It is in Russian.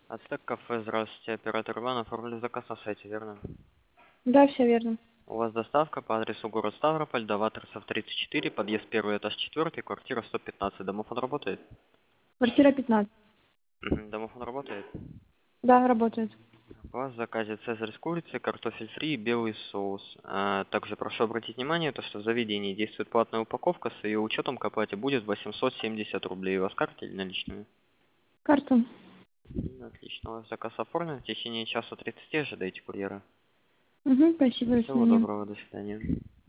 Ацтек кафе, здравствуйте, оператор Иван, оформили заказ на сайте, верно? Да, все верно. У вас доставка по адресу город Ставрополь, до Ватрасов 34, подъезд 1, этаж 4, квартира 115. Домофон работает? Квартира 15. Домофон работает? Да, работает. У вас в заказе цезарь с курицей, картофель фри и белый соус. Также прошу обратить внимание, то, что в заведении действует платная упаковка, с ее учетом к оплате будет 870 рублей. У вас карта или наличными? Карту. Отлично, у вас заказ оформлен. В течение часа 30 ожидайте курьера. Угу, спасибо, до Всего свидания. доброго, до свидания.